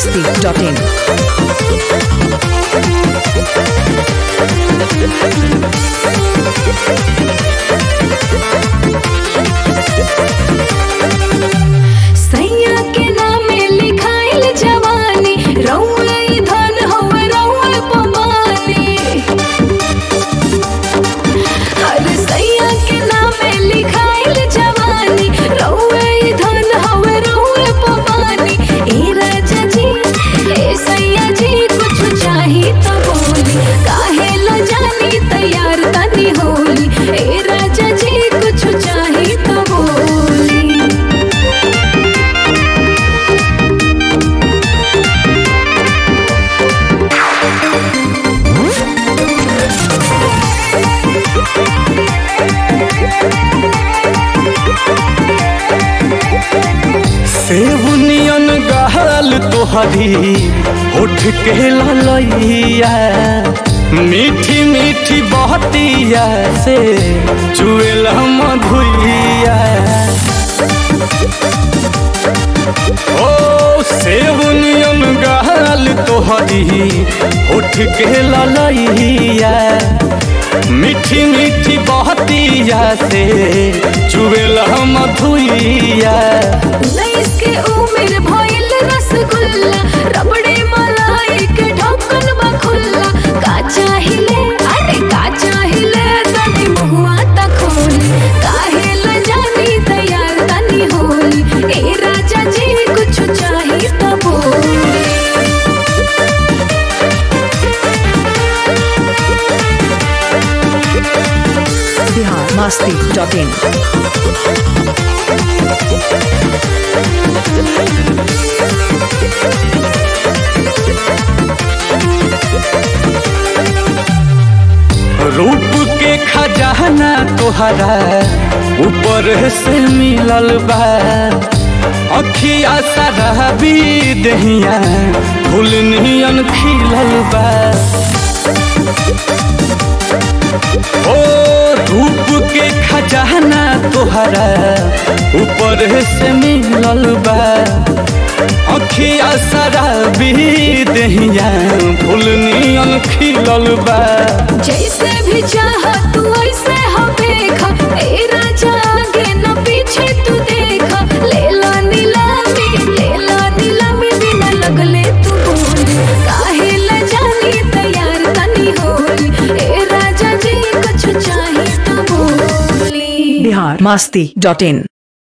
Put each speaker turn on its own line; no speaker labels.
biharmasti.in
सैया के नामे लिखाइल जवानी रउआ धन होवे रउआ पवानी। हर सैया के नामे लिखाइल जवानी रउआ धन होवे रउआ पवानी। ए राजा जी ए सैया जी कुछ चाही तो बोली, काहे ल जानी तैयार तनी होली। ए राजा जी कुछ चाही तो बोली।
सेवनियन गहल तोहरी उठ के ललैया, मीठी मीठी बहतिया से चुएल मधुइया। ओ सेवनियन गहल तोहरी उठ के ललैया, मीठी मीठी बहतिया से चुएल मधुइया।
19 के उम्र भइल रसगुल्ला, रबड़े मलाई के ढक्कन बा खुल्ला। का चाहिले अरे का चाहिले तनी मुहुआ त खोली, काहे ल जानी तैयार तनी होली। ए राजा जी कुछ चाही त बोली।
biharmasti.in
रूप के खजाना तोहरा ऊपर से मिलल बा, अखिया शराबी दहिया फूल नियन खिलल बा। ओ रूप के खजाना तोहरा ऊपर से मिलल बा, अखिया शराबी दहिया फूल नियन खिलल बा।
जैसे भी चाह तू ऐसे हो देखा, ए राजा आगे न पीछे तू देखा। लेला नीलामी बिना लगले तू बोली, काहे ल जानी तैयार तनी होली। ए राजा जी कुछ चाही तो बोली।
biharmasti.in